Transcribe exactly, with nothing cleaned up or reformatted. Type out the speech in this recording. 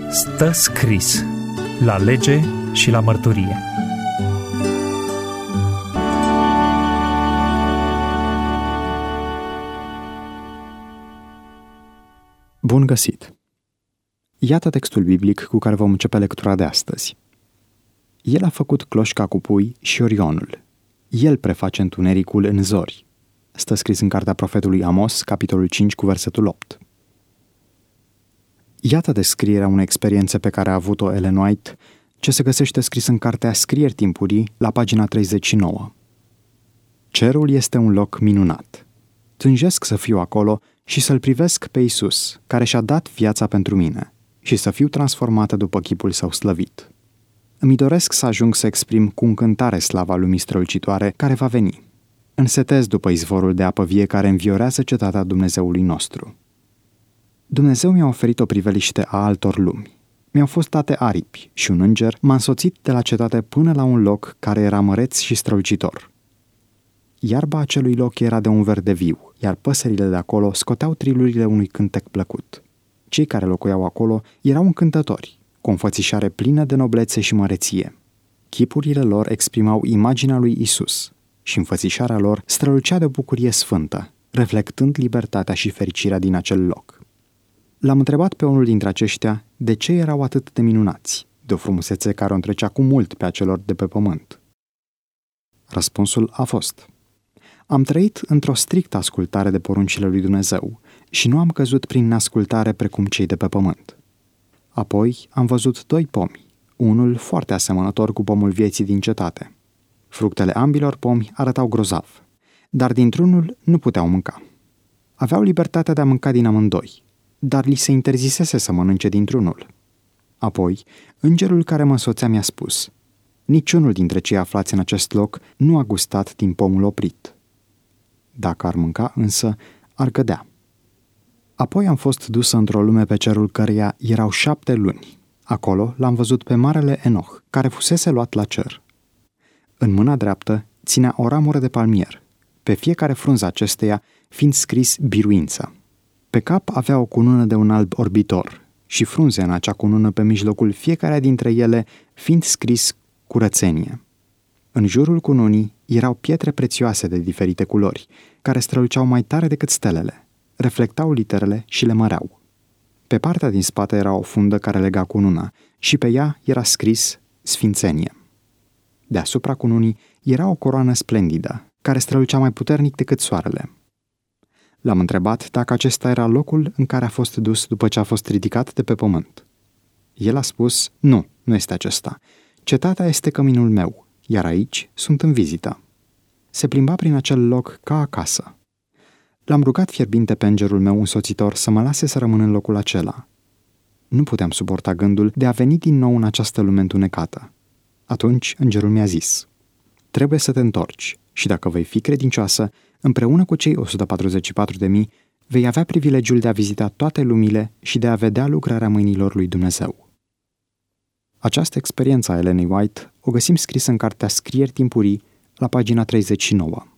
Stă scris la lege și la mărturie. Bun găsit! Iată textul biblic cu care vom începe lectura de astăzi. El a făcut cloșca cu pui și Orionul. El preface întunericul în zori. Stă scris în cartea profetului Amos, capitolul cinci, cu versetul opt. Iată descrierea unei experiențe pe care a avut-o Ellen White, ce se găsește scris în cartea Scrieri timpurii, la pagina treizeci și nouă. Cerul este un loc minunat. Tânjesc să fiu acolo și să-L privesc pe Iisus, care și-a dat viața pentru mine, și să fiu transformată după chipul Său slăvit. Îmi doresc să ajung să exprim cu încântare slava lumii strălucitoare care va veni. Însetez după izvorul de apă vie care înviorează cetatea Dumnezeului nostru. Dumnezeu mi-a oferit o priveliște a altor lumi. Mi-au fost date aripi și un înger m-a însoțit de la cetate până la un loc care era măreț și strălucitor. Iarba acelui loc era de un verde viu, iar păsările de acolo scoteau trilurile unui cântec plăcut. Cei care locuiau acolo erau încântători, cu o înfățișare plină de noblețe și măreție. Chipurile lor exprimau imaginea lui Isus și înfățișarea lor strălucea de bucurie sfântă, reflectând libertatea și fericirea din acel loc. L-am întrebat pe unul dintre aceștia de ce erau atât de minunați, de o frumusețe care o întrecea cu mult pe acelor de pe pământ. Răspunsul a fost: am trăit într-o strictă ascultare de poruncile lui Dumnezeu și nu am căzut prin neascultare precum cei de pe pământ. Apoi am văzut doi pomi, unul foarte asemănător cu pomul vieții din cetate. Fructele ambilor pomi arătau grozav, dar dintr-unul nu puteau mânca. Aveau libertatea de a mânca din amândoi, dar li se interzisese să mănânce dintr-unul. Apoi, îngerul care mă însoțea mi-a spus: niciunul dintre cei aflați în acest loc nu a gustat din pomul oprit. Dacă ar mânca, însă, ar cădea. Apoi am fost dusă într-o lume pe cerul căreia erau șapte luni. Acolo l-am văzut pe marele Enoch, care fusese luat la cer. În mâna dreaptă ținea o ramură de palmier, pe fiecare frunză acesteia fiind scris biruință. Pe cap avea o cunună de un alb orbitor și frunze în acea cunună pe mijlocul fiecarea dintre ele fiind scris curățenie. În jurul cununii erau pietre prețioase de diferite culori, care străluceau mai tare decât stelele, reflectau literele și le măreau. Pe partea din spate era o fundă care lega cununa și pe ea era scris Sfințenie. Deasupra cununii era o coroană splendidă, care strălucea mai puternic decât soarele. L-am întrebat dacă acesta era locul în care a fost dus după ce a fost ridicat de pe pământ. El a spus: nu, nu este acesta. Cetatea este căminul meu, iar aici sunt în vizită. Se plimba prin acel loc ca acasă. L-am rugat fierbinte pe îngerul meu însoțitor să mă lase să rămân în locul acela. Nu puteam suporta gândul de a veni din nou în această lume întunecată. Atunci îngerul mi-a zis: trebuie să te întorci și dacă vei fi credincioasă, împreună cu cei o sută patruzeci și patru de mii, vei avea privilegiul de a vizita toate lumile și de a vedea lucrarea mâinilor lui Dumnezeu. Această experiență a Ellenei White o găsim scrisă în cartea Scrieri timpurii, la pagina treizeci și nouă.